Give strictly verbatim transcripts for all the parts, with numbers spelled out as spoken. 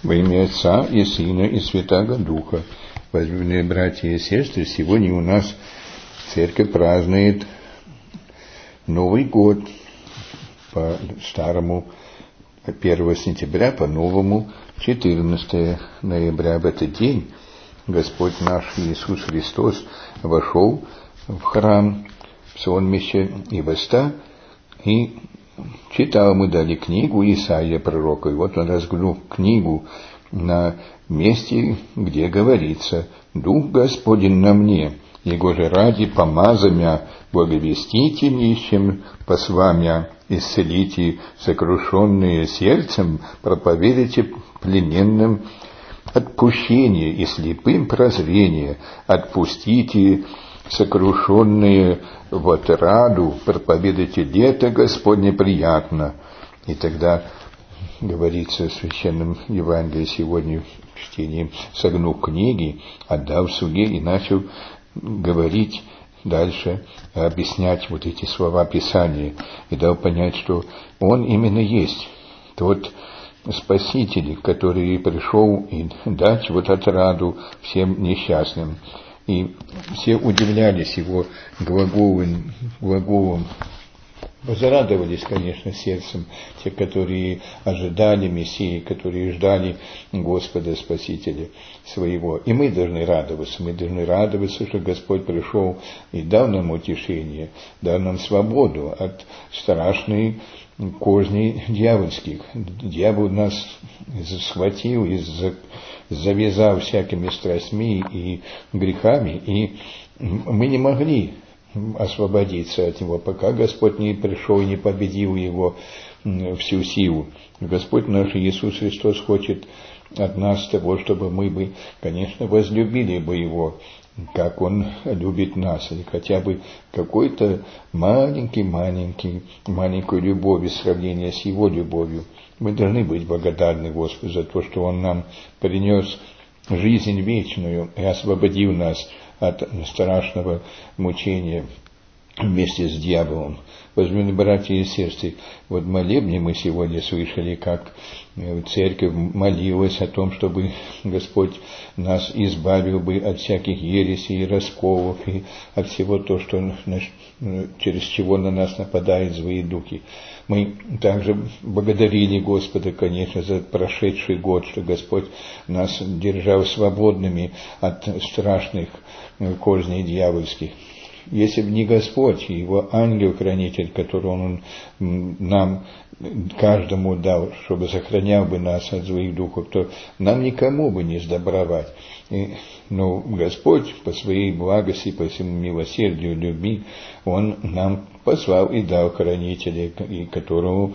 Во имя Отца и Сына и Святаго Духа. Возлюбленные братья и сестры, сегодня у нас церковь празднует Новый год по старому первого сентября, по новому четырнадцатого ноября. В этот день Господь наш Иисус Христос вошел в храм, в сонмище и воста, и читал, мы дали книгу Исаия пророка. И вот он разгнул книгу на месте, где говорится: «Дух Господень на мне, Его же ради помаза мя, благовестите нищим, посла мя, исцелите сокрушенные сердцем, проповедуйте плененным отпущение и слепым прозрение, отпустите сокрушенные в отраду, проповедуйте лето Господне приятно». И тогда говорится в Священном Евангелии сегодня в чтении: согнув книги, отдав слуге, и начал говорить дальше, объяснять вот эти слова Писания, и дал понять, что Он именно есть тот Спаситель, который пришел и дать вот отраду всем несчастным. И все удивлялись Его глаголом, глаголом. Возрадовались, конечно, сердцем те, которые ожидали Мессии, которые ждали Господа Спасителя своего. И мы должны радоваться, мы должны радоваться, что Господь пришел и дал нам утешение, дал нам свободу от страшной козни дьявольских. Дьявол нас схватил и завязал всякими страстьми и грехами, и мы не могли освободиться от него, пока Господь не пришел и не победил его всю силу. Господь наш Иисус Христос хочет от нас того, чтобы мы бы, конечно, возлюбили бы Его, как Он любит нас, или хотя бы какой-то маленький-маленький, маленькой любовью в сравнении с Его любовью. Мы должны быть благодарны Господу за то, что Он нам принес жизнь вечную и освободил нас от страшного мучения вместе с дьяволом. Возлюбленные братья и сестры, вот в молебне мы сегодня слышали, как церковь молилась о том, чтобы Господь нас избавил бы от всяких ересей и расколов, и от всего того, что, через чего на нас нападают злые духи. Мы также благодарили Господа, конечно, за прошедший год, что Господь нас держал свободными от страшных козней дьявольских. Если бы не Господь и Его ангел-хранитель, который Он нам, каждому дал, чтобы сохранял бы нас от злых духов, то нам никому бы не сдобровать. И, но Господь по своей благости, по своему милосердию, любви, Он нам послал и дал хранителя, и которому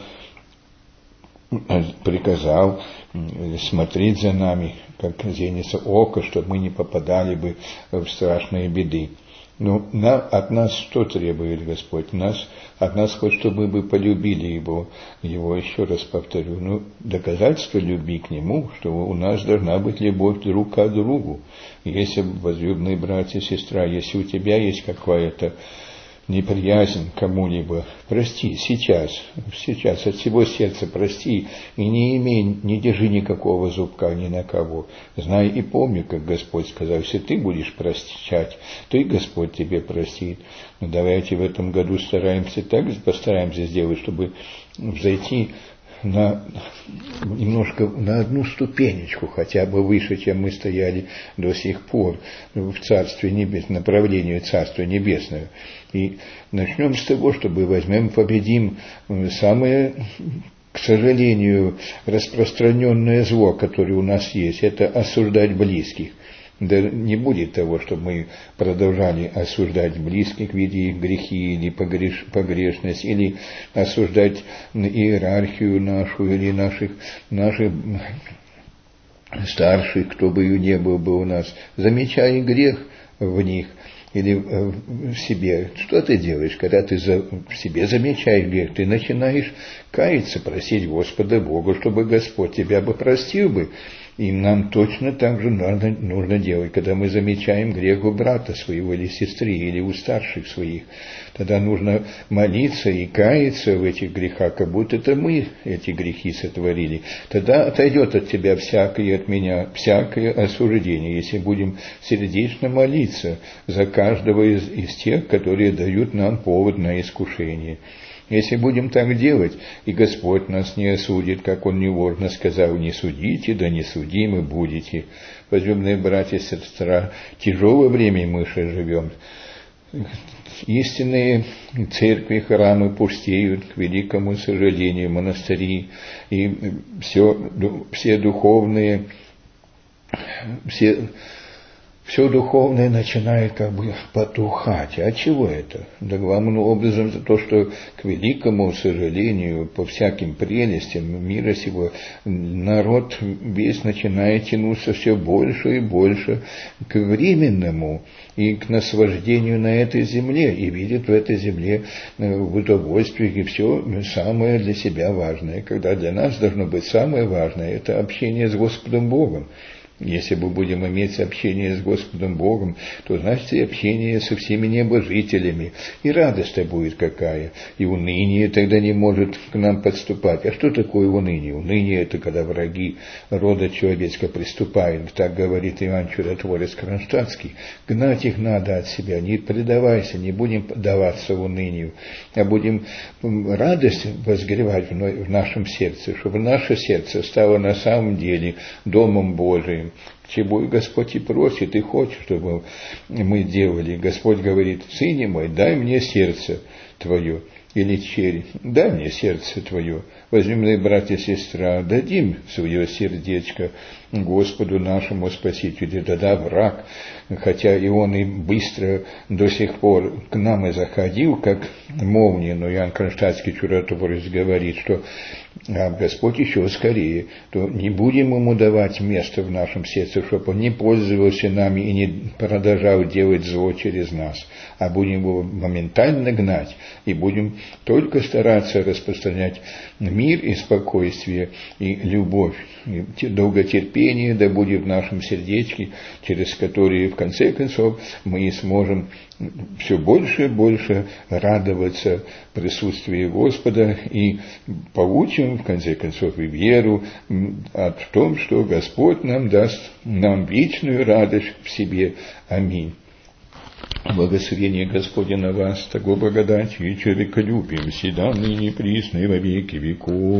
приказал смотреть за нами, как зеница ока, чтобы мы не попадали бы в страшные беды. Но на, от нас что требует Господь? Нас, от нас хочет, чтобы мы бы полюбили Его. Его, еще раз повторю, ну, доказательство любви к Нему, что у нас должна быть любовь друг к другу. Если, возлюбленные братья и сестра, если у тебя есть какая-то неприязнь к кому-либо, прости сейчас, сейчас от всего сердца прости, и не имей, не держи никакого зубка ни на кого. Знай и помни, как Господь сказал: если ты будешь прощать, то и Господь тебе простит. Но давайте в этом году стараемся так, постараемся сделать, чтобы взойти на немножко на одну ступенечку, хотя бы выше, чем мы стояли до сих пор в Царстве Небесном, направлению Царства Небесного. И начнем с того, чтобы возьмем, победим самое, к сожалению, распространенное зло, которое у нас есть, это осуждать близких. Да не будет того, чтобы мы продолжали осуждать близких, видя их грехи или погреш, погрешность, или осуждать иерархию нашу, или наших, наших старших, кто бы и не был бы у нас, замечая грех в них или в себе. Что ты делаешь, когда ты в себе замечаешь грех? Ты начинаешь каяться, просить Господа Бога, чтобы Господь тебя бы простил бы. И нам точно так же нужно, нужно делать, когда мы замечаем грех у брата своего или сестры, или у старших своих. Тогда нужно молиться и каяться в этих грехах, как будто это мы эти грехи сотворили. Тогда отойдет от тебя всякое, от меня, всякое осуждение, если будем сердечно молиться за каждого из, из тех, которые дают нам повод на искушение. Если будем так делать, и Господь нас не осудит, как Он неворно сказал, не судите, да не судимы будете. Возлюбленные братья и сестры, тяжелое время мы же живем. Истинные церкви, храмы пустеют, к великому сожалению, монастыри, и все, все духовные, все... Все духовное начинает как бы потухать. А чего это? Да главным образом за то, что к великому сожалению, по всяким прелестям мира сего, народ весь начинает тянуться все больше и больше к временному и к наслаждению на этой земле, и видит в этой земле в удовольствии и все самое для себя важное. Когда для нас должно быть самое важное, это общение с Господом Богом. Если мы будем иметь общение с Господом Богом, то значит и общение со всеми небожителями. И радость-то будет какая. И уныние тогда не может к нам подступать. А что такое уныние? Уныние – это когда враги рода человеческого приступают. Так говорит Иоанн Чудотворец Кронштадтский. Гнать их надо от себя. Не предавайся, не будем даваться унынию, а будем радость возгревать в нашем сердце, чтобы наше сердце стало на самом деле Домом Божиим. Чего и Господь и просит, и хочет, чтобы мы делали. Господь говорит: «Сыне мой, дай мне сердце твое». Или черь, дай мне сердце твое. Возлюбленные братья и сестра, дадим свое сердечко Господу нашему Спасителю. Тогда враг, хотя и он и быстро до сих пор к нам и заходил, как молния, но Иоанн Кронштадтский Чудотворец говорит, что а Господь еще скорее, то не будем ему давать место в нашем сердце, чтобы он не пользовался нами и не продолжал делать зло через нас, а будем его моментально гнать и будем только стараться распространять мир и спокойствие и любовь, и долготерпение да будет в нашем сердечке, через которые в конце концов мы сможем все больше и больше радоваться присутствию Господа и получим в конце концов и веру о том, что Господь нам даст нам вечную радость в себе. Аминь. Благословение Господне на вас, того благодати и человеколюбием, всегда ныне присно и во веки веков.